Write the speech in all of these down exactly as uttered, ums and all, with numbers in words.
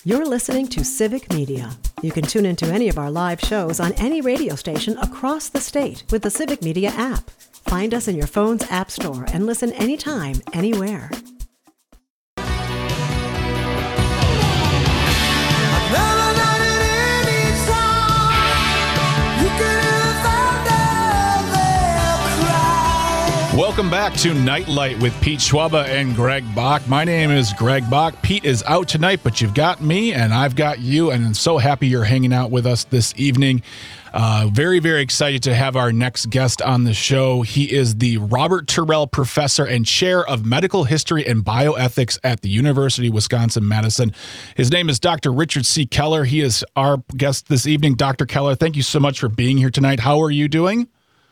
You're listening to Civic Media. You can tune into any of our live shows on any radio station across the state with the Civic Media app. Find us in your phone's app store and listen anytime, anywhere. Welcome back to Nightlight with Pete Schwaba and Greg Bach. My name is Greg Bach. Pete is out tonight, but you've got me and I've got you, and I'm so happy you're hanging out with us this evening. Uh, very, very excited to have our next guest on the show. He is the Robert Terrell Professor and Chair of Medical History and Bioethics at the University of Wisconsin-Madison. His name is Doctor Richard C. Keller. He is our guest this evening. Doctor Keller, thank you so much for being here tonight. How are you doing?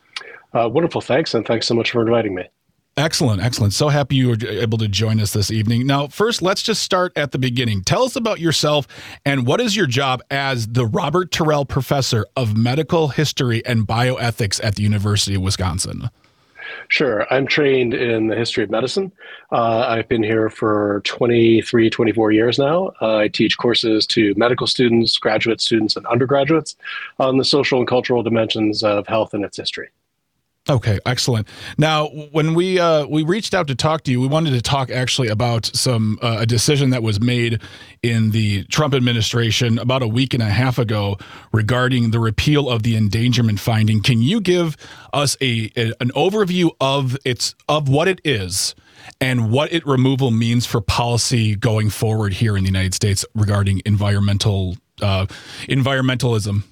Uh, wonderful. Thanks. And thanks so much for inviting me. Excellent. Excellent. So happy you were able to join us this evening. Now, first, let's just start at the beginning. Tell us about yourself and what is your job as the Robert Terrell Professor of Medical History and Bioethics at the University of Wisconsin? Sure. I'm trained in the history of medicine. Uh, I've been here for twenty-three, twenty-four years now. Uh, I teach courses to medical students, graduate students, and undergraduates on the social and cultural dimensions of health and its history. Okay, excellent. Now, when we uh, we reached out to talk to you, we wanted to talk actually about some uh, a decision that was made in the Trump administration about a week and a half ago regarding the repeal of the endangerment finding. Can you give us a, a an overview of its of what it is and what its removal means for policy going forward here in the United States regarding environmental uh, environmentalism?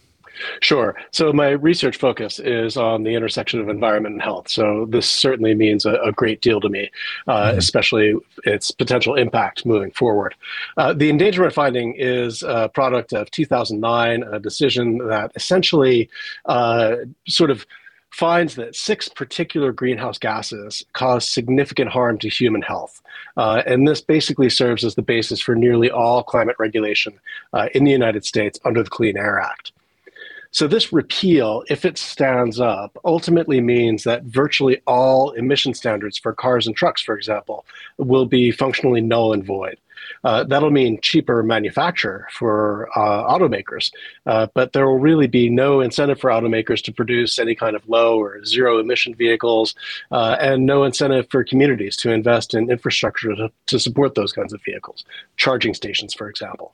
Sure. So my research focus is on the intersection of environment and health. So this certainly means a, a great deal to me, uh, mm-hmm. especially its potential impact moving forward. Uh, the endangerment finding is a product of two thousand nine, a decision that essentially uh, sort of finds that six particular greenhouse gases cause significant harm to human health. Uh, and this basically serves as the basis for nearly all climate regulation uh, in the United States under the Clean Air Act. So this repeal, if it stands up, ultimately means that virtually all emission standards for cars and trucks, for example, will be functionally null and void. Uh, that'll mean cheaper manufacture for uh, automakers, uh, but there will really be no incentive for automakers to produce any kind of low or zero emission vehicles, uh, and no incentive for communities to invest in infrastructure to, to support those kinds of vehicles, charging stations, for example.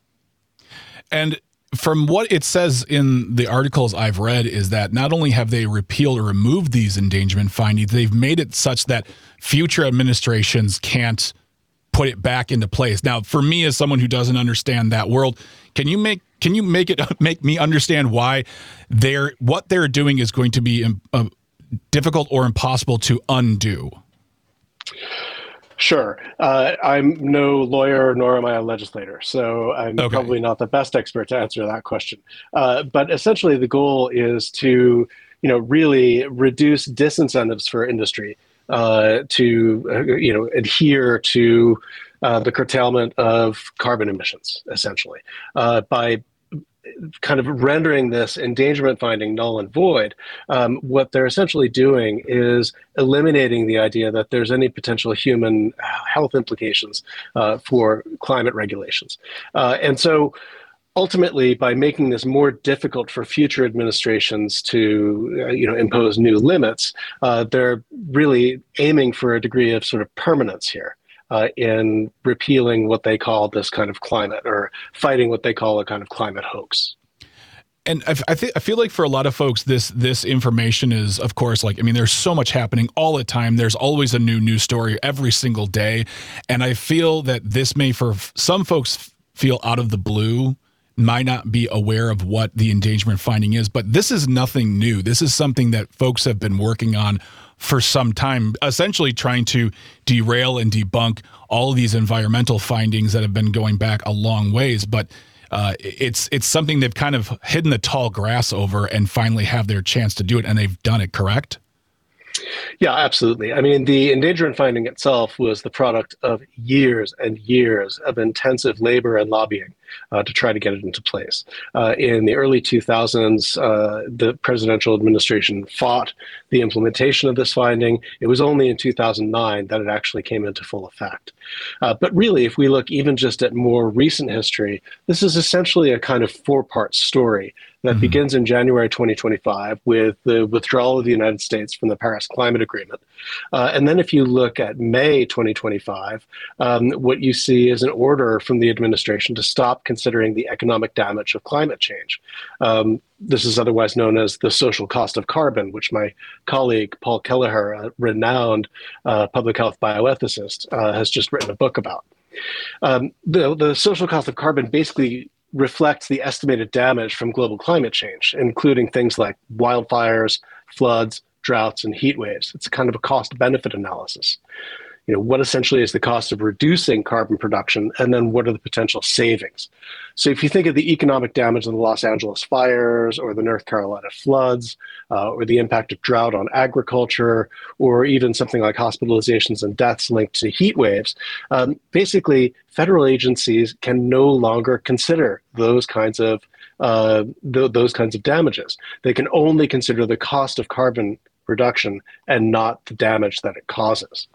And from what it says in the articles I've read is that not only have they repealed or removed these endangerment findings, they've made it such that future administrations can't put it back into place. Now, for me as someone who doesn't understand that world, can you make can you make it make me understand why they're what they're doing is going to be uh, difficult or impossible to undo? Sure. Uh, I'm no lawyer, nor am I a legislator, so I'm okay. probably not the best expert to answer that question. Uh, but essentially, the goal is to, you know, really reduce disincentives for industry uh, to, uh, you know, adhere to uh, the curtailment of carbon emissions, essentially, uh, by kind of rendering this endangerment finding null and void. Um, what they're essentially doing is eliminating the idea that there's any potential human health implications uh, for climate regulations. Uh, and so ultimately, by making this more difficult for future administrations to uh, you know, impose new limits, uh, they're really aiming for a degree of sort of permanence here. Uh, in repealing what they call this kind of climate, or fighting what they call a kind of climate hoax. And I, I, th- I feel like for a lot of folks, this this information is, of course, like, I mean, there's so much happening all the time. There's always a new news story every single day. And I feel that this may, for some folks, feel out of the blue, might not be aware of what the endangerment finding is. But this is nothing new. This is something that folks have been working on for some time, essentially trying to derail and debunk all of these environmental findings that have been going back a long ways. But uh, it's it's something they've kind of hidden the tall grass over and finally have their chance to do it. And they've done it, correct? Yeah, absolutely. I mean, the endangerment finding itself was the product of years and years of intensive labor and lobbying uh, to try to get it into place. Uh, in the early two thousands, uh, the presidential administration fought the implementation of this finding. It was only in two thousand nine that it actually came into full effect. Uh, but really, if we look even just at more recent history, this is essentially a kind of four-part story that mm-hmm. begins in January twenty twenty-five with the withdrawal of the United States from the Paris Climate Agreement. Uh, and then if you look at May twenty twenty-five, um, what you see is an order from the administration to stop considering the economic damage of climate change. Um, this is otherwise known as the social cost of carbon, which my colleague Paul Kelleher, a renowned uh, public health bioethicist, uh, has just written a book about. Um, the, the social cost of carbon basically reflects the estimated damage from global climate change, including things like wildfires, floods, droughts, and heat waves. It's kind of a cost-benefit analysis. You know, what essentially is the cost of reducing carbon production, and then what are the potential savings? So if you think of the economic damage of the Los Angeles fires or the North Carolina floods, uh, or the impact of drought on agriculture, or even something like hospitalizations and deaths linked to heat waves, um, basically federal agencies can no longer consider those kinds of uh, th- those kinds of damages. They can only consider the cost of carbon reduction and not the damage that it causes.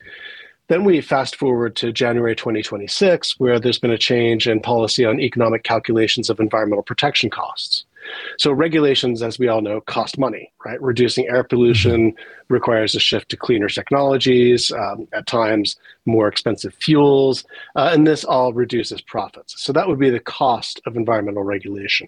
Then we fast forward to January twenty twenty-six, where there's been a change in policy on economic calculations of environmental protection costs. So regulations, as we all know, cost money, right? Reducing air pollution requires a shift to cleaner technologies, um, at times more expensive fuels, uh, and this all reduces profits. So that would be the cost of environmental regulation.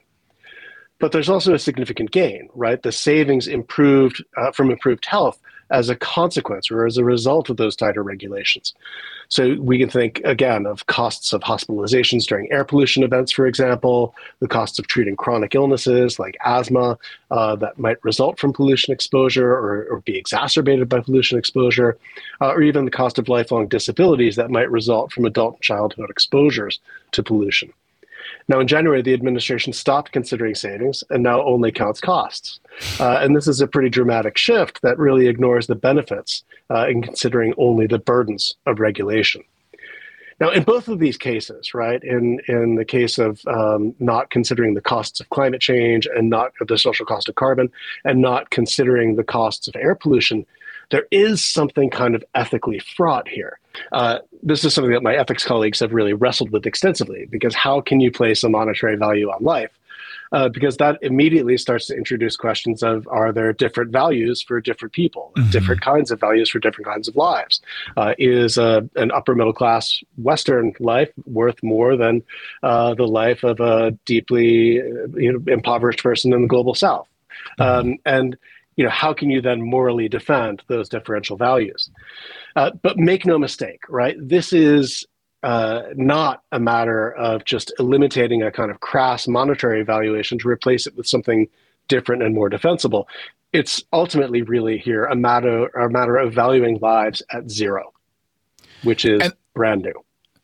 But there's also a significant gain, right? The savings improved uh, from improved health as a consequence or as a result of those tighter regulations. So we can think, again, of costs of hospitalizations during air pollution events, for example, the costs of treating chronic illnesses like asthma uh, that might result from pollution exposure or, or be exacerbated by pollution exposure, uh, or even the cost of lifelong disabilities that might result from adult and childhood exposures to pollution. Now, in January, the administration stopped considering savings and now only counts costs. Uh, and this is a pretty dramatic shift that really ignores the benefits uh, in considering only the burdens of regulation. Now, in both of these cases, right, in, in the case of um, not considering the costs of climate change and not the social cost of carbon and not considering the costs of air pollution, there is something kind of ethically fraught here. Uh, this is something that my ethics colleagues have really wrestled with extensively, because how can you place a monetary value on life? Uh, because that immediately starts to introduce questions of, are there different values for different people, mm-hmm. different kinds of values for different kinds of lives? Uh, is uh, an upper middle class Western life worth more than uh, the life of a deeply you know, impoverished person in the global South? Mm-hmm. Um, and you know, how can you then morally defend those differential values? Uh, but make no mistake, right? This is uh, not a matter of just eliminating a kind of crass monetary valuation to replace it with something different and more defensible. It's ultimately really here a matter, a matter of valuing lives at zero, which is and- brand new.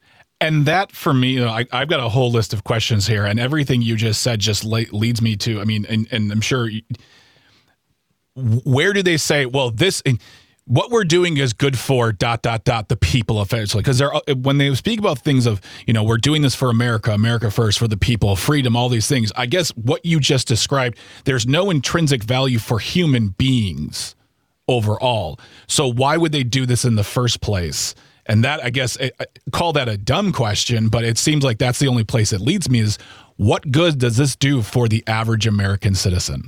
And that, for me, you know, I, I've got a whole list of questions here, and everything you just said just le- leads me to, I mean, and, and I'm sure... You, where do they say, well, this, what we're doing is good for dot, dot, dot, the people effectively? Because they're, when they speak about things of, you know, we're doing this for America, America first, for the people, freedom, all these things, I guess what you just described, there's no intrinsic value for human beings overall. So why would they do this in the first place? And that, I guess, I call that a dumb question, but it seems like that's the only place it leads me is, what good does this do for the average American citizen?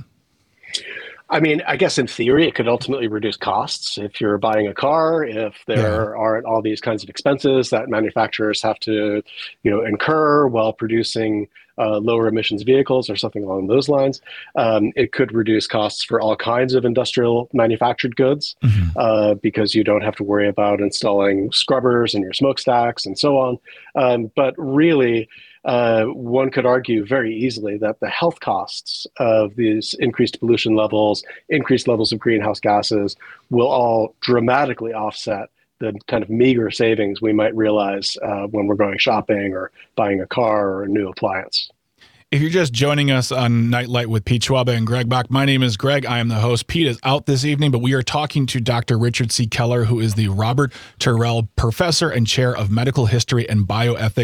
I mean, I guess in theory, it could ultimately reduce costs. If you're buying a car, if there yeah. aren't all these kinds of expenses that manufacturers have to, you know, incur while producing uh, lower emissions vehicles or something along those lines, um, it could reduce costs for all kinds of industrial manufactured goods mm-hmm. uh, because you don't have to worry about installing scrubbers in your smokestacks and so on. Um, but really, Uh, one could argue very easily that the health costs of these increased pollution levels, increased levels of greenhouse gases, will all dramatically offset the kind of meager savings we might realize uh, when we're going shopping or buying a car or a new appliance. If you're just joining us on Nightlight with Pete Schwabe and Greg Bach, my name is Greg. I am the host. Pete is out this evening, but we are talking to Doctor Richard C. Keller, who is the Robert Terrell Professor and Chair of Medical History and Bioethics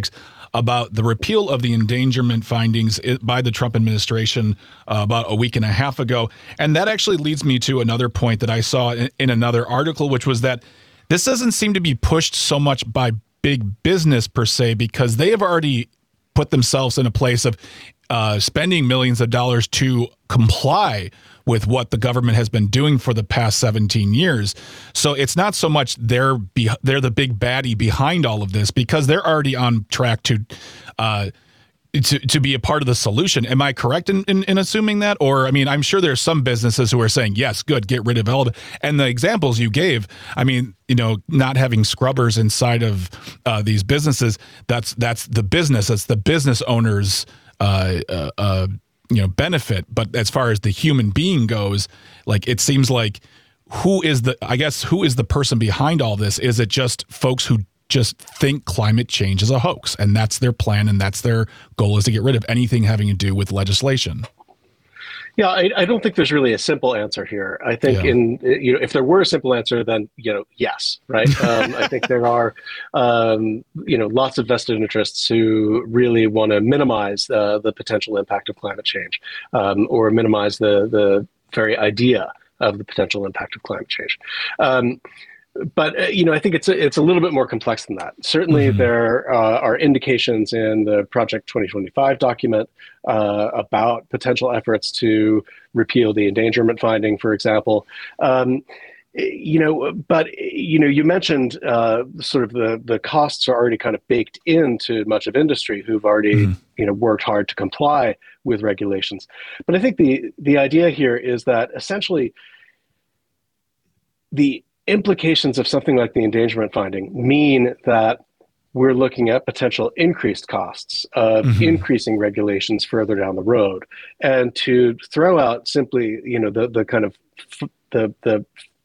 about the repeal of the endangerment findings by the Trump administration uh, about a week and a half ago. And that actually leads me to another point that I saw in, in another article, which was that this doesn't seem to be pushed so much by big business per se, because they have already put themselves in a place of uh, spending millions of dollars to comply with what the government has been doing for the past seventeen years. So it's not so much they're be, they're the big baddie behind all of this, because they're already on track to uh, to to be a part of the solution. Am I correct in, in, in assuming that? Or, I mean, I'm sure there's some businesses who are saying, yes, good, get rid of all of it. And the examples you gave, I mean, you know, not having scrubbers inside of uh, these businesses, that's that's the business, that's the business owner's uh, uh, uh you know, benefit. But as far as the human being goes, like, it seems like who is the, I guess, who is the person behind all this? Is it just folks who just think climate change is a hoax, and that's their plan, and that's their goal, is to get rid of anything having to do with legislation? Yeah, I, I don't think there's really a simple answer here. I think yeah. in, you know, if there were a simple answer, then, you know, yes, right? Um, I think there are, um, you know, lots of vested interests who really want to minimize uh, the potential impact of climate change, um, or minimize the the very idea of the potential impact of climate change. Um, But, uh, you know, I think it's a, it's a little bit more complex than that. Certainly, mm-hmm. there uh, are indications in the Project twenty twenty-five document uh, about potential efforts to repeal the endangerment finding, for example. Um, you know, but, you know, you mentioned uh, sort of the, the costs are already kind of baked into much of industry who've already, mm-hmm. you know, worked hard to comply with regulations. But I think the the idea here is that essentially the implications of something like the endangerment finding mean that we're looking at potential increased costs of mm-hmm. increasing regulations further down the road. And to throw out simply, you know, the, the kind of f- the, the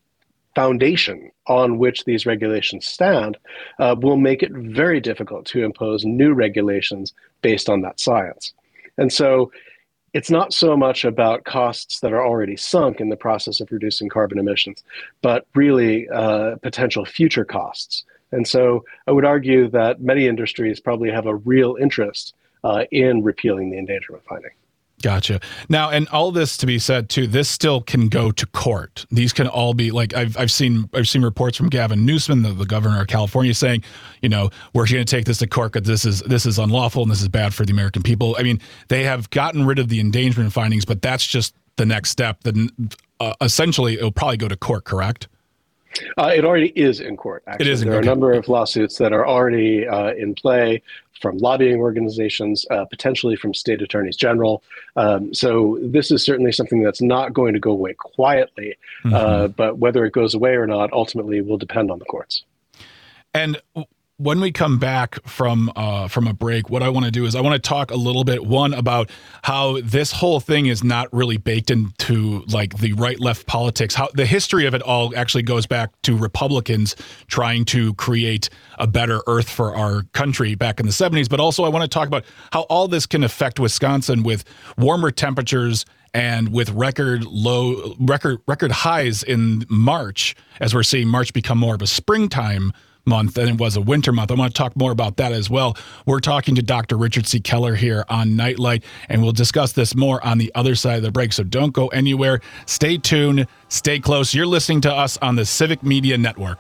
foundation on which these regulations stand uh, will make it very difficult to impose new regulations based on that science. And so it's not so much about costs that are already sunk in the process of reducing carbon emissions, but really uh, potential future costs. And so I would argue that many industries probably have a real interest uh, in repealing the endangerment finding. Gotcha. Now, and all this to be said too, this still can go to court. These can all be like, I've I've seen I've seen reports from Gavin Newsom, the, the governor of California, saying, you know, we're going to take this to court because this is this is unlawful and this is bad for the American people. I mean, they have gotten rid of the endangerment findings, but that's just the next step. Then uh, essentially, it'll probably go to court, correct? Uh, it already is in court, actually. It is in there court. are a number of lawsuits that are already uh, in play from lobbying organizations, uh, potentially from state attorneys general. Um, so this is certainly something that's not going to go away quietly, mm-hmm. uh, but whether it goes away or not ultimately will depend on the courts. And when we come back from uh, from a break, what I want to do is I want to talk a little bit, one, about how this whole thing is not really baked into like the right-left politics. How the history of it all actually goes back to Republicans trying to create a better earth for our country back in the seventies. But also I want to talk about how all this can affect Wisconsin with warmer temperatures and with record low, record record highs in March, as we're seeing March become more of a springtime month than it was a winter month. I want to talk more about that as well. We're talking to Doctor Richard C. Keller here on Nightlight, and we'll discuss this more on the other side of the break. So don't go anywhere. Stay tuned. Stay close. You're listening to us on the Civic Media Network.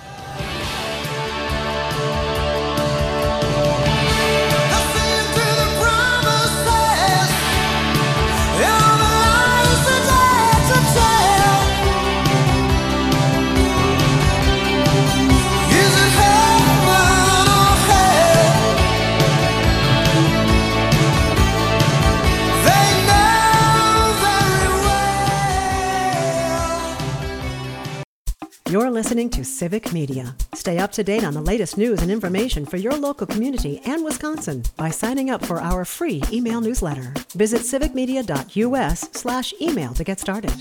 You're listening to Civic Media. Stay up to date on the latest news and information for your local community and Wisconsin by signing up for our free email newsletter. Visit civicmedia.us slash email to get started.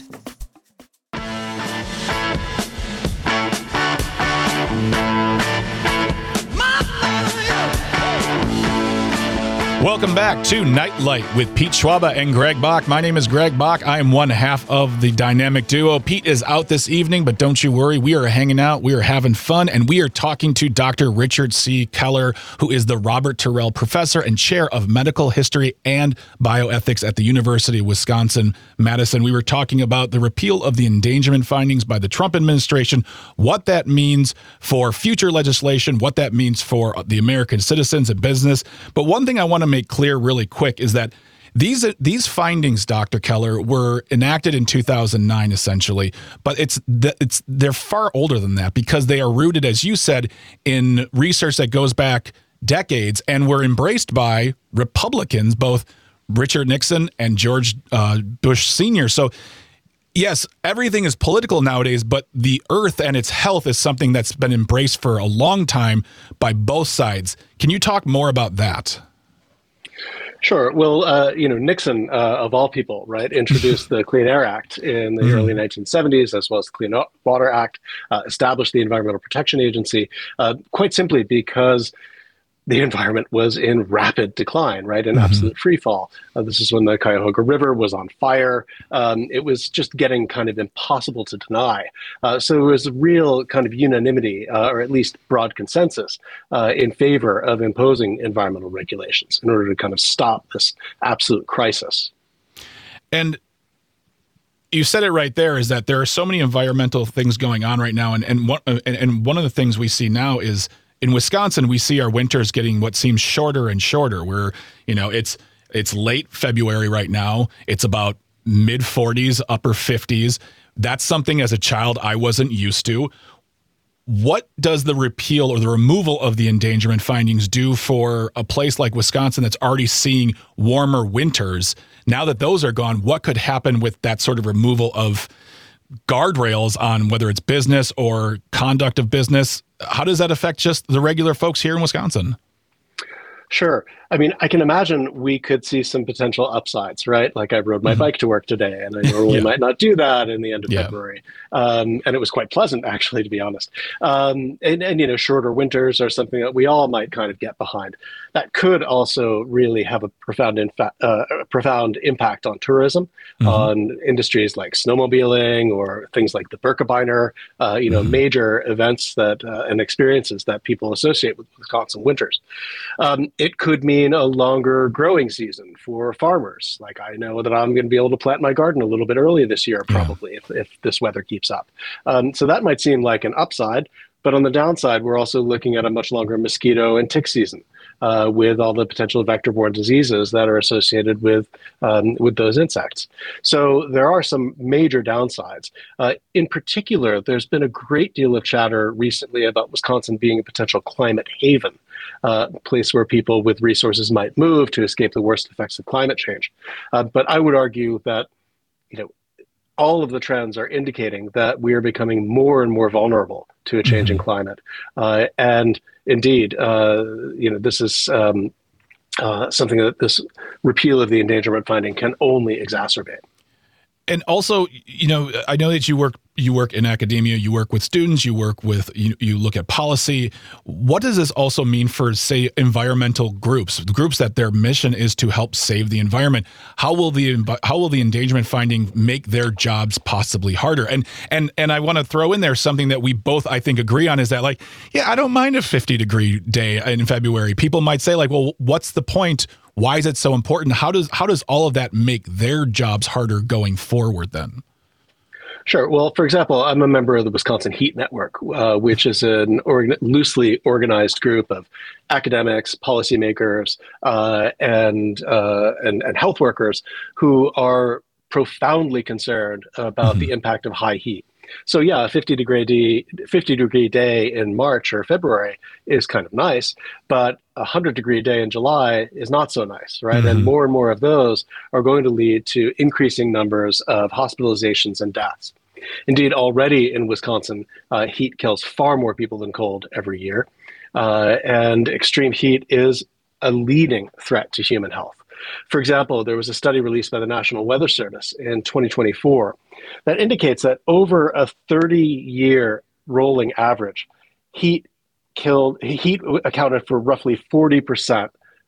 Welcome back to Nightlight with Pete Schwaba and Greg Bach. My name is Greg Bach. I am one half of the dynamic duo. Pete is out this evening, but don't you worry. We are hanging out. We are having fun, and we are talking to Doctor Richard C. Keller, who is the Robert Terrell Professor and Chair of Medical History and Bioethics at the University of Wisconsin-Madison. We were talking about the repeal of the endangerment findings by the Trump administration, what that means for future legislation, what that means for the American citizens and business. But one thing I want to make clear really quick is that these these findings, Doctor Keller, were enacted in two thousand nine, essentially, but it's it's they're far older than that because they are rooted, as you said, in research that goes back decades and were embraced by Republicans, both Richard Nixon and George uh, Bush Senior So, yes, everything is political nowadays, but the earth and its health is something that's been embraced for a long time by both sides. Can you talk more about that? Sure. Well, uh, you know, Nixon, uh, of all people, right, introduced the Clean Air Act in the mm. early nineteen seventies, as well as the Clean Water Act, uh, established the Environmental Protection Agency, uh, quite simply because the environment was in rapid decline, right, in mm-hmm. absolute free fall. Uh, this is when the Cuyahoga River was on fire. Um, it was just getting kind of impossible to deny. Uh, so there was a real kind of unanimity, uh, or at least broad consensus, uh, in favor of imposing environmental regulations in order to kind of stop this absolute crisis. And you said it right there, is that there are so many environmental things going on right now. And, and, one, and, and one of the things we see now is in Wisconsin, we see our winters getting what seems shorter and shorter. We're, you know, it's it's late February right now. It's about mid forties, upper fifties. That's something as a child I wasn't used to. What does the repeal or the removal of the endangerment findings do for a place like Wisconsin that's already seeing warmer winters? Now that those are gone, what could happen with that sort of removal of guardrails on whether it's business or conduct of business? How does that affect just the regular folks here in Wisconsin? Sure. I mean, I can imagine we could see some potential upsides, right? Like I rode my mm-hmm. bike to work today, and I normally yeah. might not do that in the end of yeah. February. Um, and it was quite pleasant, actually, to be honest. Um, and, and, you know, shorter winters are something that we all might kind of get behind. That could also really have a profound, infa- uh, a profound impact on tourism, mm-hmm. on industries like snowmobiling or things like the Birkebeiner, uh, you know, mm-hmm. major events that uh, and experiences that people associate with Wisconsin winters. Um, it could mean a longer growing season for farmers. Like I know that I'm going to be able to plant my garden a little bit early this year, probably, yeah. if, if this weather keeps up. Um, so that might seem like an upside, but on the downside, we're also looking at a much longer mosquito and tick season uh, with all the potential vector-borne diseases that are associated with um, with those insects. So there are some major downsides. Uh, in particular, there's been a great deal of chatter recently about Wisconsin being a potential climate haven. Uh, a place where people with resources might move to escape the worst effects of climate change. Uh, but I would argue that, you know, all of the trends are indicating that we are becoming more and more vulnerable to a changing mm-hmm. climate. Uh, and indeed, uh, you know, this is um, uh, something that this repeal of the endangerment finding can only exacerbate. And also, you know, I know that you work you work in academia, you work with students, you work with, you, you look at policy. What does this also mean for, say, environmental groups, groups that their mission is to help save the environment? How will the how will the endangerment finding make their jobs possibly harder? And and and I want to throw in there something that we both, I think, agree on is that, like, yeah, I don't mind a fifty degree day in February. People might say, like, well, what's the point? Why is it so important? How does how does all of that make their jobs harder going forward then? Sure. Well, for example, I'm a member of the Wisconsin Heat Network, uh, which is an organ- loosely organized group of academics, policymakers, uh, and, uh, and and health workers who are profoundly concerned about mm-hmm. the impact of high heat. So yeah, a fifty degree day, fifty degree day in March or February is kind of nice, but a one hundred degree day in July is not so nice, right? Mm-hmm. And more and more of those are going to lead to increasing numbers of hospitalizations and deaths. Indeed, already in Wisconsin, uh, heat kills far more people than cold every year. Uh, and extreme heat is a leading threat to human health. For example, there was a study released by the National Weather Service in twenty twenty-four that indicates that over a thirty-year rolling average, heat killed heat accounted for roughly forty percent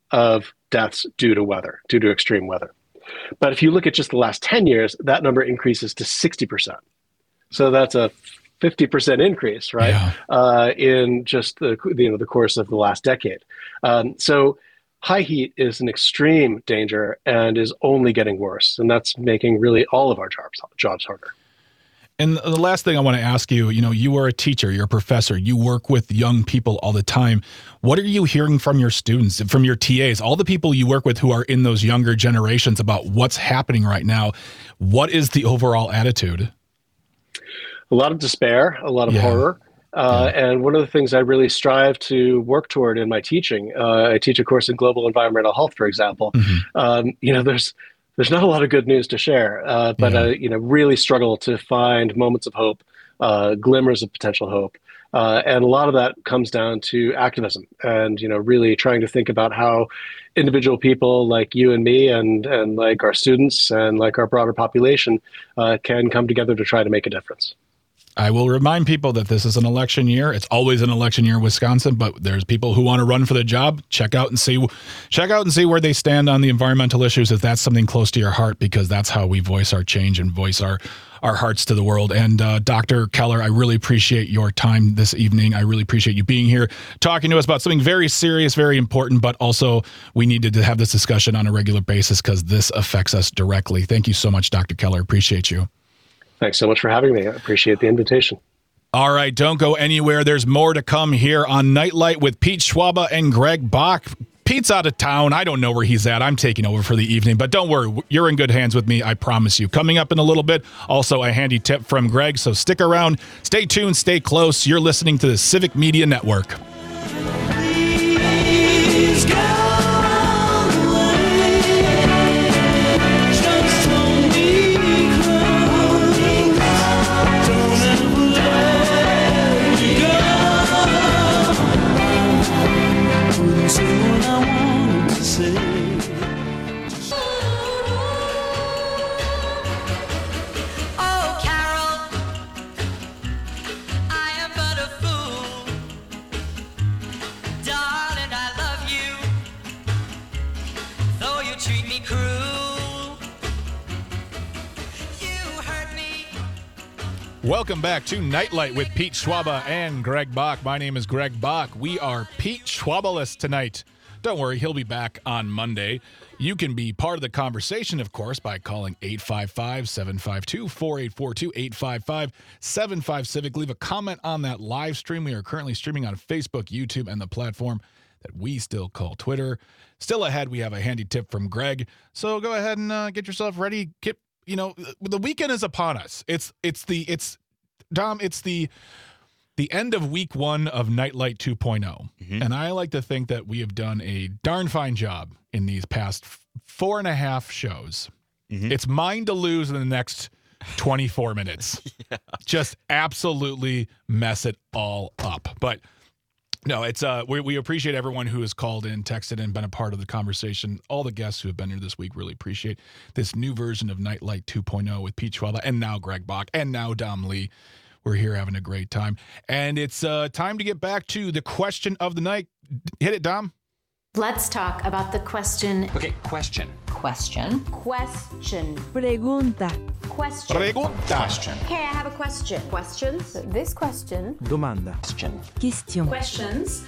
of deaths due to weather, due to extreme weather. But if you look at just the last ten years, that number increases to sixty percent. So that's a fifty percent increase, right? Yeah. Uh, in just the, you know, the course of the last decade. Um, so high heat is an extreme danger and is only getting worse. And that's making really all of our jobs, jobs harder. And the last thing I want to ask you, you know, you are a teacher, you're a professor, you work with young people all the time. What are you hearing from your students, from your T As, all the people you work with who are in those younger generations about what's happening right now? What is the overall attitude? A lot of despair, a lot of Yeah. horror. Uh, Yeah. And one of the things I really strive to work toward in my teaching, uh, I teach a course in global environmental health, for example. Mhm. Um, you know, there's there's not a lot of good news to share, uh, but Yeah. uh, you know, really struggle to find moments of hope, uh, glimmers of potential hope, uh, and a lot of that comes down to activism, and you know, really trying to think about how individual people like you and me, and and like our students, and like our broader population, uh, can come together to try to make a difference. I will remind people that this is an election year. It's always an election year in Wisconsin, but there's people who want to run for the job. Check out and see, check out and see where they stand on the environmental issues if that's something close to your heart, because that's how we voice our change and voice our, our hearts to the world. And uh, Doctor Keller, I really appreciate your time this evening. I really appreciate you being here, talking to us about something very serious, very important, but also we needed to have this discussion on a regular basis because this affects us directly. Thank you so much, Doctor Keller. Appreciate you. Thanks so much for having me. I appreciate the invitation. All right, don't go anywhere. There's more to come here on Nightlight with Pete Schwaba and Greg Bach. Pete's out of town. I don't know where he's at. I'm taking over for the evening, but don't worry. You're in good hands with me. I promise you. Coming up in a little bit, also a handy tip from Greg. So stick around, stay tuned, stay close. You're listening to the Civic Media Network. Welcome back to Nightlight with Pete Schwaba and Greg Bach. My name is Greg Bach. We are Pete Schwabaless tonight. Don't worry, he'll be back on Monday. You can be part of the conversation, of course, by calling eight five five, seven five two, four eight four two, eight five five, seven five Civic. Leave a comment on that live stream. We are currently streaming on Facebook, YouTube, and the platform that we still call Twitter. Still ahead, we have a handy tip from Greg. So go ahead and uh, get yourself ready. Get You know, the weekend is upon us. It's it's the it's Dom. It's the the end of week one of Nightlight two point oh, mm-hmm. and I like to think that we have done a darn fine job in these past f- four and a half shows. Mm-hmm. It's mine to lose in the next twenty-four minutes. Yeah. Just absolutely mess it all up. But no, it's uh, we, we appreciate everyone who has called in, texted in, been a part of the conversation. All the guests who have been here this week really appreciate this new version of Nightlight two point oh with Pete Schwaba and now Greg Bach and now Dom Lee. We're here having a great time. And it's uh, time to get back to the question of the night. Hit it, Dom. Let's talk about the question. Okay, question. Question. Question. Pregunta. Question. Pregunta. Question. Okay, I have a question. Questions? This question. Domanda. Question. Question. Questions.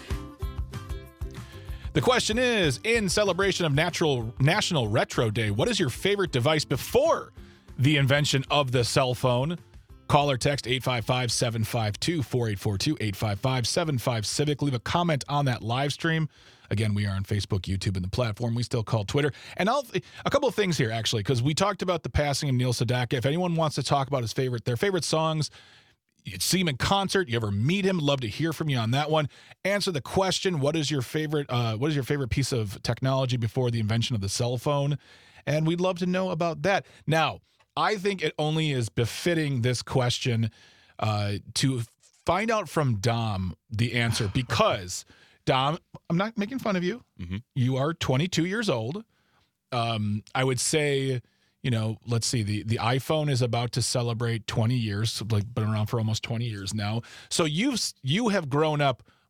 The question is, in celebration of Natural National Retro Day, what is your favorite device before the invention of the cell phone? Call or text eight five five, seven five two, four eight four two, eight five five, seven five Civic. Leave a comment on that live stream. Again, we are on Facebook, YouTube, and the platform we still call Twitter. And I'll, a couple of things here, actually, because we talked about the passing of Neil Sedaka. If anyone wants to talk about his favorite, their favorite songs, you see him in concert, you ever meet him, love to hear from you on that one. Answer the question, what is your favorite, uh, what is your favorite piece of technology before the invention of the cell phone? And we'd love to know about that. Now, I think it only is befitting this question uh, to find out from Dom the answer because, Dom, I'm not making fun of you. Mm-hmm. You are twenty-two years old. Um, I would say, you know, let's see, the, the iPhone is about to celebrate twenty years, like been around for almost twenty years now. So you've you have grown up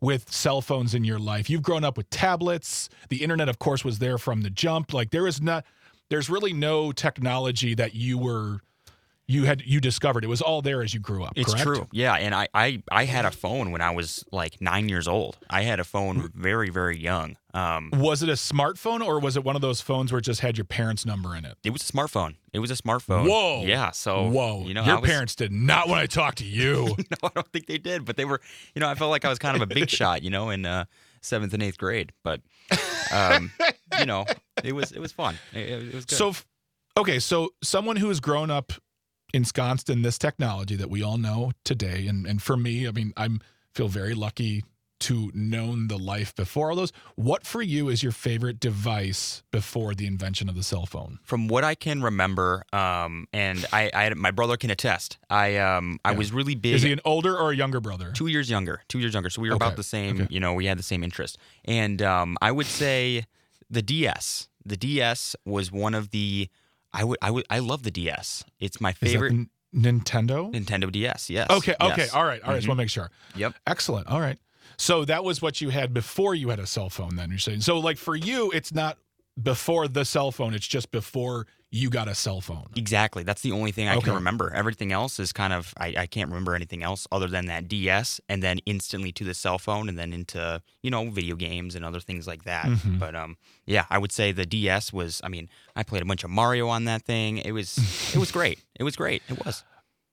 with cell phones in your life. You've grown up with tablets. The internet, of course, was there from the jump. Like there is not, there's really no technology that you were, you had, you discovered. It was all there as you grew up. It's correct? true. Yeah. And I, I, I had a phone when I was like nine years old. I had a phone very, very young. Um, was it a smartphone or was it one of those phones where it just had your parents' number in it? it was a smartphone. It was a smartphone. Whoa. Yeah. So, Whoa. you know, your I was, parents did not want to talk to you. no, I don't think they did, but they were, you know, I felt like I was kind of a big shot, you know, in uh, seventh and eighth grade, but, um, you know, it was, it was fun. It, it was good. So, okay. So someone who has grown up ensconced in this technology that we all know today. And, and for me, I mean, I'm feel very lucky to known the life before all those. What for you is your favorite device before the invention of the cell phone? From what I can remember, um, and I, I, my brother can attest, I, um, I Yeah. was really big. Is he an older or a younger brother? Two years younger, two years younger. So we were Okay. about the same, Okay. you know, we had the same interest. And um, I would say the D S. The D S was one of the, I would, I would, I love the D S. It's my Is that favorite. the Nintendo? Nintendo D S, yes. Okay, okay, yes. all right, all right. Just Mhm. want to make sure. Yep. Excellent. All right. So that was what you had before you had a cell phone. Then you're saying so, like for you, it's not before the cell phone; it's just before you got a cell phone. Exactly. That's the only thing I Okay. can remember. Everything else is kind of, I, I can't remember anything else other than that D S and then instantly to the cell phone and then into, you know, video games and other things like that. Mhm. But um, yeah, I would say the D S was, I mean, I played a bunch of Mario on that thing. It was, it was great. It was great. It was.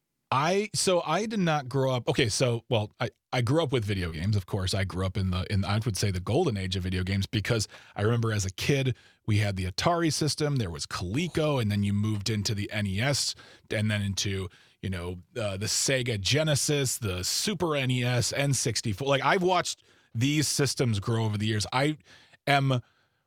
I so I did not grow up. Okay, so well, I, I grew up with video games. Of course, I grew up in the in I would say the golden age of video games because I remember as a kid we had the Atari system. There was Coleco, and then you moved into the N E S, and then into you know uh, the Sega Genesis, the Super N E S, N sixty-four. Like I've watched these systems grow over the years. I am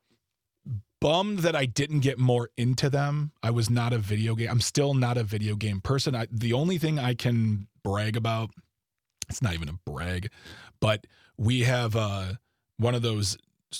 bummed that I didn't get more into them. I was not a video game. I'm still not a video game person. I, the only thing I can brag about, it's not even a brag, but we have uh, one of those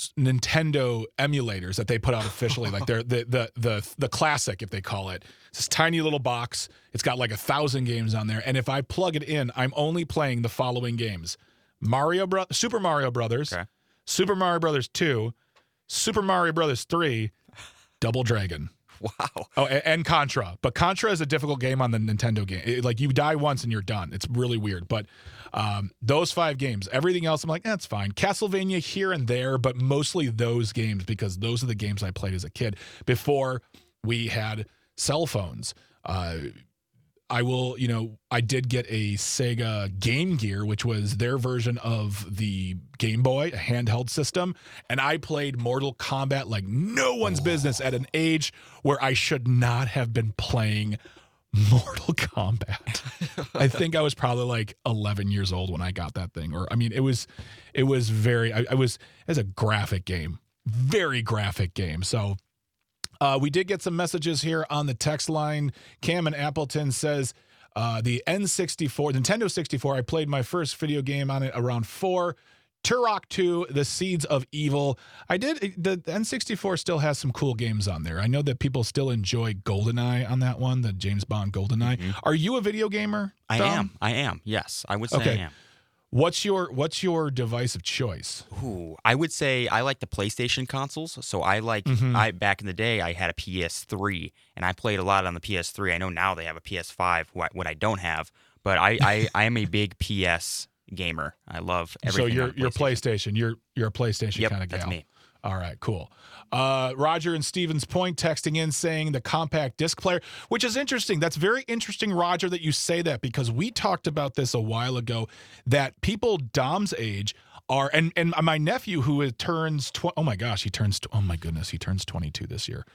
Nintendo emulators that they put out officially, like they're the the the the classic, if they call it. It's this tiny little box. It's got like a thousand games on there, and if I plug it in, I'm only playing the following games: Mario Bro- Super Mario Brothers, Okay. Super Mario Brothers two, Super Mario Brothers three, Double Dragon. Wow. Oh, a- and Contra. But Contra is a difficult game on the Nintendo game. It- like you die once and you're done. It's really weird. But um, those five games, everything else, I'm like, that's fine. Castlevania here and there, but mostly those games because those are the games I played as a kid before we had cell phones. Uh, I will, you know, I did get a Sega Game Gear, which was their version of the Game Boy, a handheld system. And I played Mortal Kombat like no one's business at an age where I should not have been playing Mortal Kombat. I think I was probably like eleven years old when I got that thing. Or, I mean, it was, it was very, I, I was, it was a graphic game, very graphic game. So, Uh, we did get some messages here on the text line. Cam in Appleton says uh, the N sixty-four, Nintendo sixty-four, I played my first video game on it around four. Turok two, The Seeds of Evil. I did, the N sixty-four still has some cool games on there. I know that people still enjoy GoldenEye on that one, the James Bond GoldenEye. Mhm. Are you a video gamer, I Dom? am. I am. Yes. I would say Okay. I am. What's your What's your device of choice? Ooh, I would say I like the PlayStation consoles. So I like Mhm. I back in the day I had a P S three and I played a lot on the P S three. I know now they have a P S five, what, what I don't have, but I, I, I am a big P S gamer. I love everything. So you're on you're PlayStation. PlayStation. You're you're a PlayStation Yep, kind of gal. that's me. All right, cool. Uh, Roger and Stevens Point texting in saying the compact disc player, which is interesting. That's very interesting, Roger, that you say that because we talked about this a while ago. That people Dom's age are, and and my nephew who is, turns tw- oh my gosh, he turns tw- oh my goodness, he turns twenty-two this year.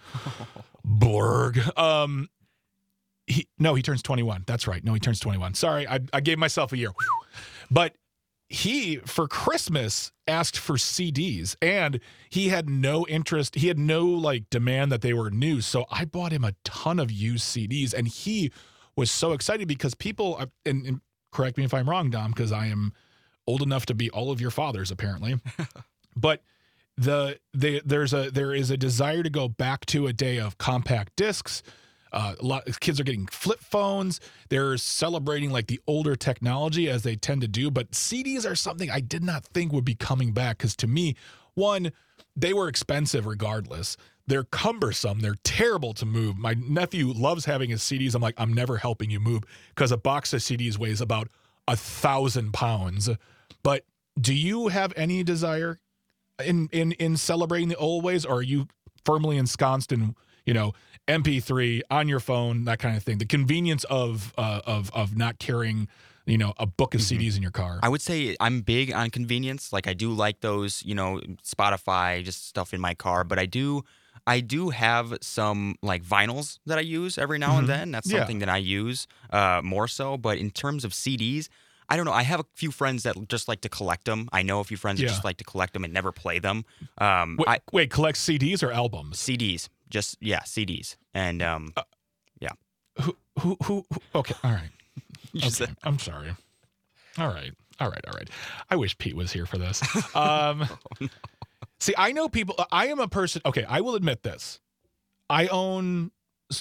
Borg. Um, he no, he turns twenty-one. That's right. No, he turns twenty-one. Sorry, I I gave myself a year, Whew. But. He, for Christmas, asked for C Ds, and he had no interest. He had no, like, demand that they were new, so I bought him a ton of used C Ds, and he was so excited because people, and, and correct me if I'm wrong, Dom, because I am old enough to be all of your fathers, apparently, but the, the there's a there is a desire to go back to a day of compact discs. Uh, a lot of kids are getting flip phones. They're celebrating like the older technology as they tend to do. But C Ds are something I did not think would be coming back because to me, one, they were expensive regardless. They're cumbersome. They're terrible to move. My nephew loves having his C Ds. I'm like, I'm never helping you move because a box of C Ds weighs about a thousand pounds. But do you have any desire in in in celebrating the old ways, or are you firmly ensconced in, you know, M P three on your phone, that kind of thing? The convenience of uh, of of not carrying, you know, a book of mm-hmm. C Ds in your car. I would say I'm big on convenience. Like I do like those, you know, Spotify, just stuff in my car. But I do, I do have some like vinyls that I use every now mm-hmm. and then. That's something yeah. that I use uh, more so. But in terms of C Ds, I don't know. I have a few friends that just like to collect them. I know a few friends yeah. that just like to collect them and never play them. Um, wait, I, wait, collect C Ds or albums? C Ds. Just, yeah, C Ds. And, um, uh, yeah. Who, who, who, who, okay, all right. Just okay, I'm sorry. All right, all right, all right. I wish Pete was here for this. Um, oh, no. See, I know people, I am a person, okay, I will admit this. I own,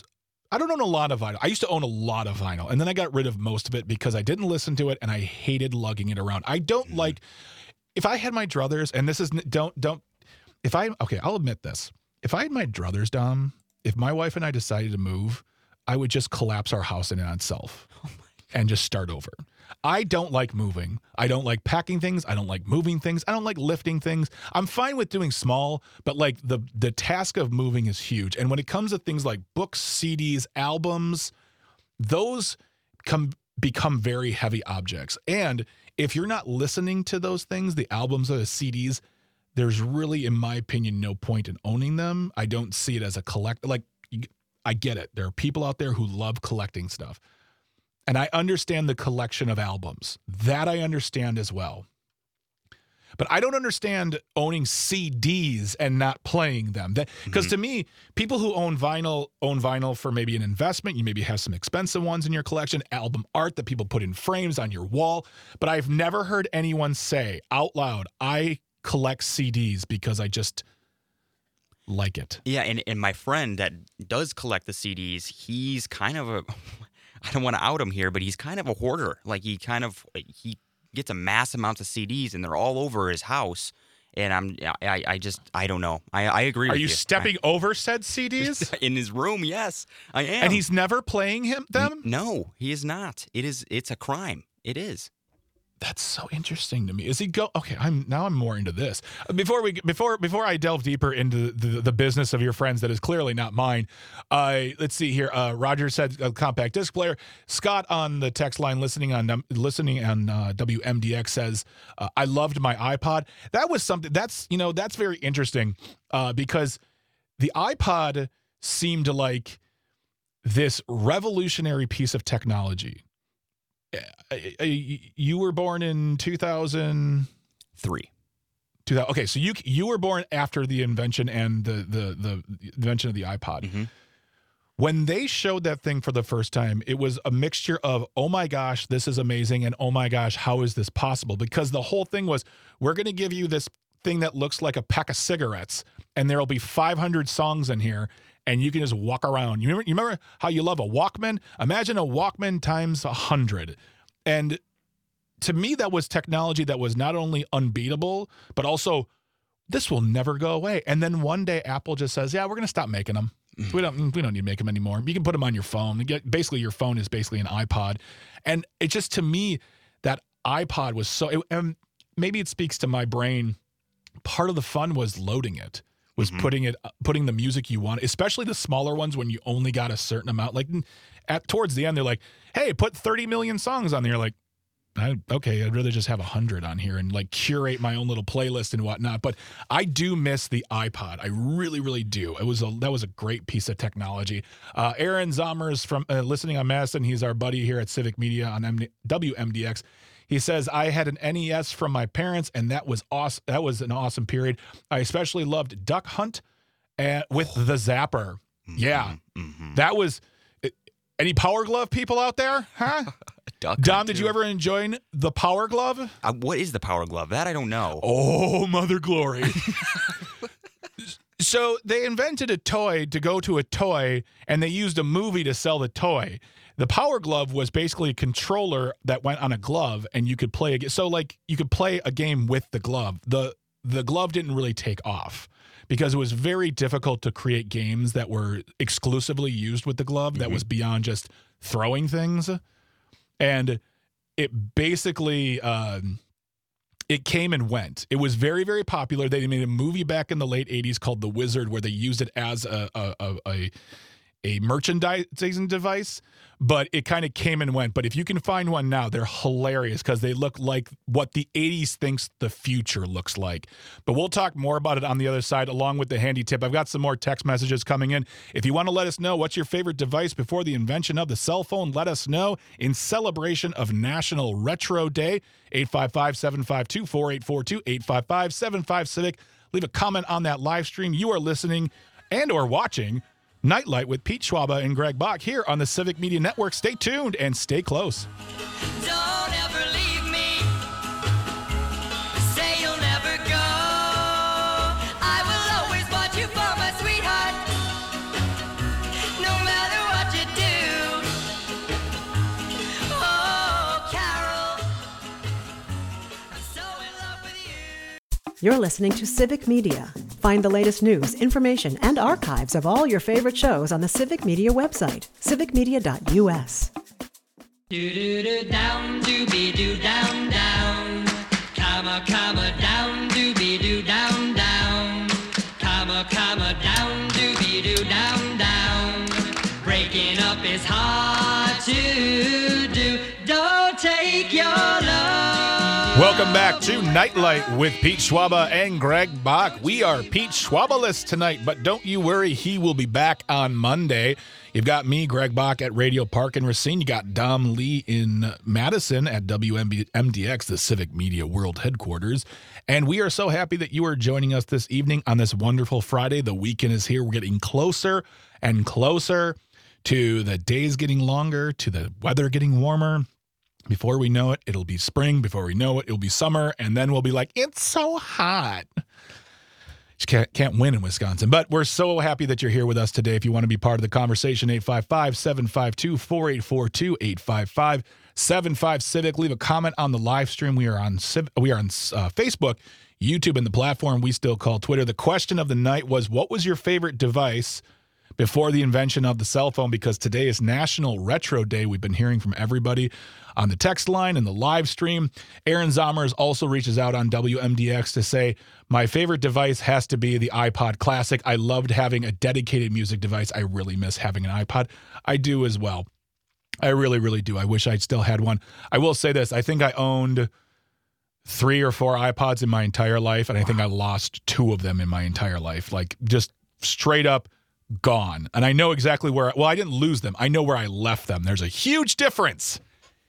I don't own a lot of vinyl. I used to own a lot of vinyl, and then I got rid of most of it because I didn't listen to it, and I hated lugging it around. I don't mm-hmm. like, if I had my druthers, and this is, don't, don't, if I, okay, I'll admit this. If I had my druthers, Dom, if my wife and I decided to move, I would just collapse our house in on itself oh and just start over. I don't like moving. I don't like packing things. I don't like moving things. I don't like lifting things. I'm fine with doing small, but like the the task of moving is huge. And when it comes to things like books, C Ds, albums, those come become very heavy objects. And if you're not listening to those things, the albums or the C Ds, there's really, in my opinion, no point in owning them. I don't see it as a collect. Like, I get it. There are people out there who love collecting stuff. And I understand the collection of albums. That I understand as well. But I don't understand owning C Ds and not playing them. That because mm-hmm. to me, people who own vinyl own vinyl for maybe an investment. You maybe have some expensive ones in your collection, album art that people put in frames on your wall. But I've never heard anyone say out loud, I collect C Ds because I just like it. Yeah, and, and my friend that does collect the C Ds, he's kind of a, I don't want to out him here, but he's kind of a hoarder. Like he kind of, he gets a mass amount of C Ds and they're all over his house. And I'm, I, I just, I don't know. I, I agree Are with you. Are you stepping I, over said C Ds? In his room, yes, I am. And he's never playing him them? No, he is not. It is, it's a crime. It is. That's so interesting to me. Is he go? Okay, I'm now I'm more into this. Before we before before I delve deeper into the, the business of your friends that is clearly not mine. Uh, let's see here. Uh, Roger said a compact disc player. Scott on the text line listening on um, listening on uh, W M D X says uh, I loved my iPod. That was something that's you know that's very interesting uh, because the iPod seemed like this revolutionary piece of technology. You were born in two thousand three. two thousand, okay, so you you were born after the invention and the the the invention of the iPod. Mm-hmm. When they showed that thing for the first time, it was a mixture of, oh my gosh, this is amazing, and oh my gosh, how is this possible? Because the whole thing was, we're going to give you this thing that looks like a pack of cigarettes, and there'll be five hundred songs in here, and you can just walk around. You remember, you remember how you love a Walkman? Imagine a Walkman times a hundred. And to me, that was technology that was not only unbeatable, but also this will never go away. And then one day Apple just says, yeah, we're going to stop making them. We don't, we don't need to make them anymore. You can put them on your phone. You get, basically, your phone is basically an iPod. And it just, to me, that iPod was so, it, and maybe it speaks to my brain. Part of the fun was loading it. Was mm-hmm. putting it, putting the music you want, especially the smaller ones when you only got a certain amount. Like at towards the end, they're like, "Hey, put thirty million songs on there." You're like, I, okay, I'd rather just have a hundred on here and like curate my own little playlist and whatnot. But I do miss the iPod. I really, really do. It was a that was a great piece of technology. Uh, Aaron Zommers from uh, listening on Madison. He's our buddy here at Civic Media on M- W M D X. He says, I had an N E S from my parents, and that was awesome. That was an awesome period. I especially loved Duck Hunt and, with oh. the Zapper. Mm-hmm. Yeah. Mm-hmm. That was – any Power Glove people out there? Huh? Duck Dom, Hunt, did too. You ever enjoy the Power Glove? Uh, what is the Power Glove? That I don't know. Oh, Mother Glory. So they invented a toy to go to a toy, and they used a movie to sell the toy. The Power Glove was basically a controller that went on a glove, and you could play a, so like you could play a game with the glove. The the glove didn't really take off because it was very difficult to create games that were exclusively used with the glove, mm-hmm. that was beyond just throwing things. And it basically um, it came and went. It was very, very popular. They made a movie back in the late eighties called The Wizard, where they used it as a a a, a, a merchandising device, but it kind of came and went. But if you can find one now, they're hilarious because they look like what the eighties thinks the future looks like. But we'll talk more about it on the other side, along with the handy tip. I've got some more text messages coming in. If you want to let us know what's your favorite device before the invention of the cell phone, let us know in celebration of National Retro Day. eight five five, seven five two, four eight four two, eight five five, seven five Civic. Leave a comment on that live stream. You are listening and or watching Nightlight with Pete Schwaba and Greg Bach here on the Civic Media Network. Stay tuned and stay close. Don't ever leave me. Say you'll never go. I will always want you for my sweetheart. No matter what you do. Oh, Carol, I'm so in love with you. You're listening to Civic Media. Find the latest news, information, and archives of all your favorite shows on the Civic Media website, civic media dot u s. Do do do down, do be do down down, comma comma down, do be do down down, comma comma down, do be do down down. Breaking up is hard to do. Don't take your love. Welcome back to Nightlight with Pete Schwaba and Greg Bach. We are Pete Schwabaless tonight, but don't you worry, he will be back on Monday. You've got me, Greg Bach, at Radio Park in Racine. You got Dom Lee in Madison at W M D X, the Civic Media World Headquarters. And we are so happy that you are joining us this evening on this wonderful Friday. The weekend is here. We're getting closer and closer to the days getting longer, to the weather getting warmer. Before we know it, it'll be spring. Before we know it, it'll be summer. And then we'll be like, it's so hot. Just can't, can't win in Wisconsin. But we're so happy that you're here with us today. If you want to be part of the conversation, eight five five, seven five two, four eight four two, eight five five, seven five Civic. Leave a comment on the live stream. We are on we are on uh, Facebook, YouTube, and the platform we still call Twitter. The question of the night was, what was your favorite device before the invention of the cell phone? Because today is National Retro Day. We've been hearing from everybody on the text line and the live stream. Aaron Zomers also reaches out on W M D X to say, my favorite device has to be the iPod Classic. I loved having a dedicated music device. I really miss having an iPod. I do as well. I really, really do. I wish I still had one. I will say this. I think I owned three or four iPods in my entire life, and I think I lost two of them in my entire life. Like, just straight up gone. And I know exactly where, well, I didn't lose them. I know where I left them. There's a huge difference.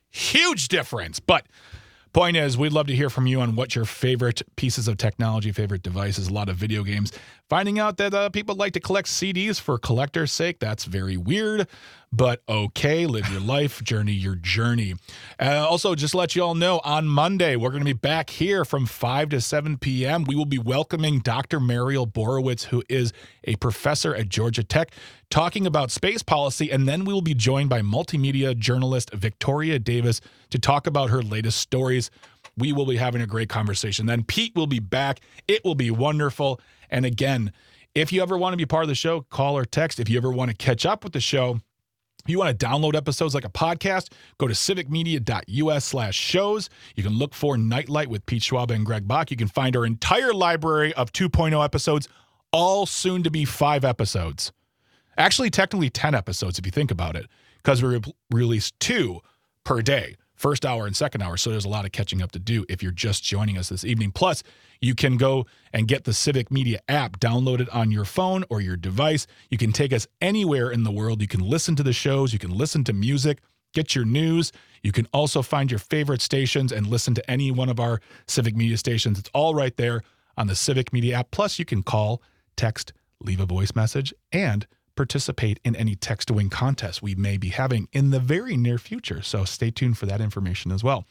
Huge difference. But point is, we'd love to hear from you on what your favorite pieces of technology, favorite devices, a lot of video games. Finding out that uh, people like to collect C Ds for collector's sake, that's very weird, but okay, live your life, journey your journey. Uh, also, just to let you all know, on Monday, we're going to be back here from five to seven p.m. We will be welcoming Doctor Mariel Borowitz, who is a professor at Georgia Tech, talking about space policy, and then we will be joined by multimedia journalist Victoria Davis to talk about her latest stories. We will be having a great conversation. Then Pete will be back. It will be wonderful. And again, if you ever want to be part of the show, call or text. If you ever want to catch up with the show, if you want to download episodes like a podcast, go to civic media dot u s slash shows. You can look for Nightlight with Pete Schwaba and Greg Bach. You can find our entire library of two point oh episodes, all soon to be five episodes. Actually, technically ten episodes if you think about it, because we re- release two per day. First hour and second hour, so there's a lot of catching up to do if you're just joining us this evening. Plus, you can go and get the Civic Media app, download it on your phone or your device. You can take us anywhere in the world. You can listen to the shows. You can listen to music, get your news. You can also find your favorite stations and listen to any one of our Civic Media stations. It's all right there on the Civic Media app. Plus, you can call, text, leave a voice message, and participate in any text-to-win contests we may be having in the very near future. So stay tuned for that information as well.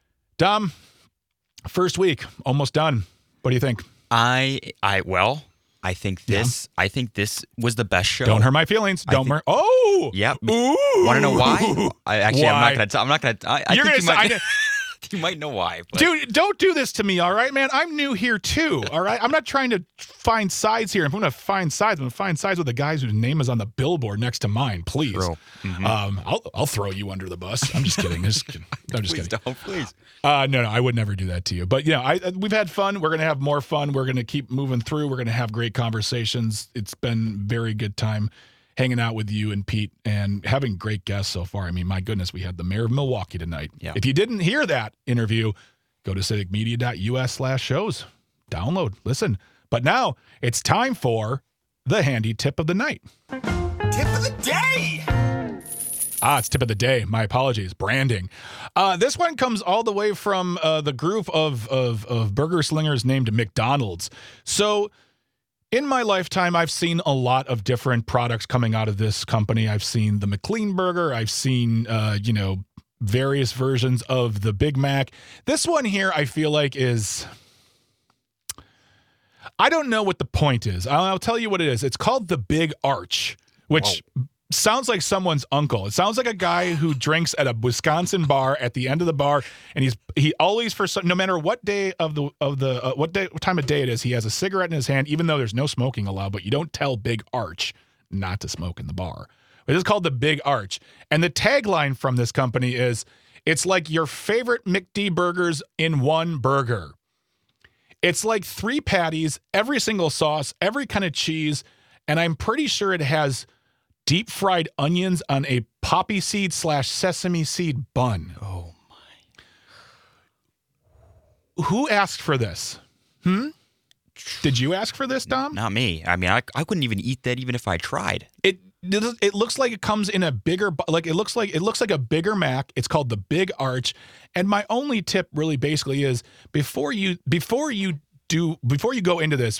Dom, first week, almost done. What do you think? I, I, well, I think this. Yeah. I think this was the best show. Don't hurt my feelings. Don't think, hurt. Oh. Yep. Ooh. Want to know why? I actually, why? I'm not gonna. T- I'm not gonna. I, I You're think gonna. you Say, might. You might know why. But. Dude, don't do this to me, all right, man? I'm new here, too, all right? I'm not trying to find sides here. If I'm going to find sides, I'm going to find sides with the guys whose name is on the billboard next to mine, please. Mm-hmm. Um, I'll I'll throw you under the bus. I'm just kidding. Just kidding. I'm just please kidding. Don't, please. Uh, no, no, I would never do that to you. But, yeah, I, we've had fun. We're going to have more fun. We're going to keep moving through. We're going to have great conversations. It's been very good time hanging out with you and Pete and having great guests so far. I mean, my goodness, we had the mayor of Milwaukee tonight. Yeah. If you didn't hear that interview, go to civicmedia.us slash shows. Download, listen. But now it's time for the handy tip of the night. Tip of the day! Ah, it's tip of the day. My apologies. Branding. Uh, this one comes all the way from uh, the group of, of, of burger slingers named McDonald's. So in my lifetime, I've seen a lot of different products coming out of this company. I've seen the McLean burger. I've seen, uh, you know, various versions of the Big Mac. This one here, I feel like is, I don't know what the point is. I'll, I'll tell you what it is. It's called the Big Arch, which Whoa. sounds like someone's uncle. It sounds like a guy who drinks at a Wisconsin bar at the end of the bar, and he's he always, for some, no matter what day of the of the uh, what day what time of day it is, he has a cigarette in his hand, even though there's no smoking allowed. But you don't tell Big Arch not to smoke in the bar. It is called the Big Arch. And the tagline from this company is, it's like your favorite McD burgers in one burger. It's like three patties, every single sauce, every kind of cheese, and I'm pretty sure it has deep fried onions on a poppy seed slash sesame seed bun. Oh, my. Who asked for this? Hmm? Did you ask for this, Dom? Not me. I mean, I, I couldn't even eat that even if I tried. It It looks like it comes in a bigger, like it looks like it looks like a bigger Mac. It's called the Big Arch. And my only tip really basically is before you, before you do, before you go into this,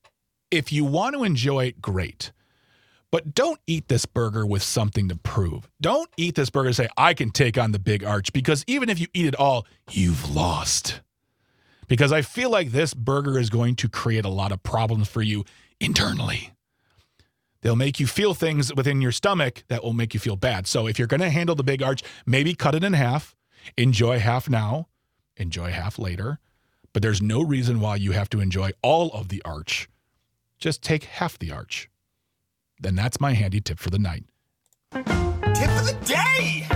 if you want to enjoy it, great. But don't eat this burger with something to prove. Don't eat this burger and say, I can take on the Big Arch, because even if you eat it all, you've lost. Because I feel like this burger is going to create a lot of problems for you internally. They'll make you feel things within your stomach that will make you feel bad. So if you're going to handle the Big Arch, maybe cut it in half. Enjoy half now. Enjoy half later. But there's no reason why you have to enjoy all of the arch. Just take half the arch. Then that's my handy tip for the night. Tip of the day!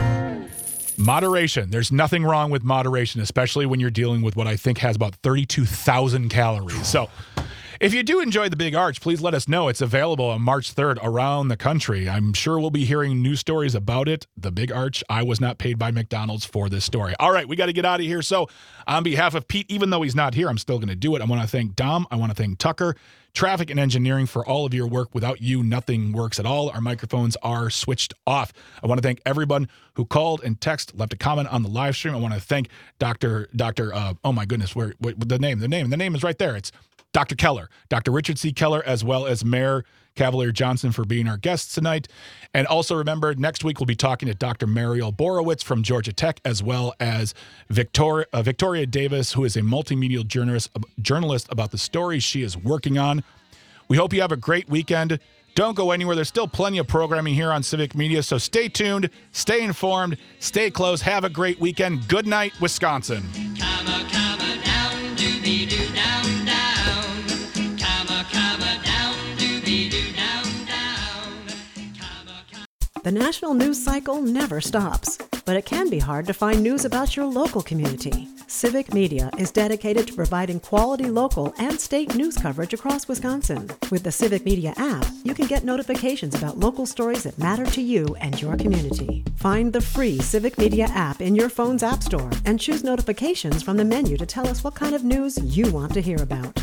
Moderation. There's nothing wrong with moderation, especially when you're dealing with what I think has about thirty-two thousand calories. So if you do enjoy the Big Arch, please let us know. It's available on March third around the country. I'm sure we'll be hearing news stories about it. The Big Arch. I was not paid by McDonald's for this story. All right, we got to get out of here. So on behalf of Pete, even though he's not here, I'm still going to do it. I want to thank Dom. I want to thank Tucker, Traffic and Engineering, for all of your work. Without you, nothing works at all. Our microphones are switched off. I want to thank everyone who called and texted, left a comment on the live stream. I want to thank Doctor Doctor Uh, oh my goodness, where, where the name? The name. The name is right there. It's Doctor Keller, Doctor Richard C. Keller, as well as Mayor Cavalier Johnson for being our guests tonight. And also remember, next week we'll be talking to Doctor Mariel Borowitz from Georgia Tech, as well as Victoria, uh, Victoria Davis, who is a multimedia journalist, uh, journalist about the stories she is working on. We hope you have a great weekend. Don't go anywhere. There's still plenty of programming here on Civic Media, so stay tuned, stay informed, stay close. Have a great weekend. Good night, Wisconsin. Comma, comma, down, doobie doo, down, down. Comma, comma, down, doobie doo, down, down. Comma, comma. The national news cycle never stops, but it can be hard to find news about your local community. Civic Media is dedicated to providing quality local and state news coverage across Wisconsin. With the Civic Media app, you can get notifications about local stories that matter to you and your community. Find the free Civic Media app in your phone's app store and choose notifications from the menu to tell us what kind of news you want to hear about.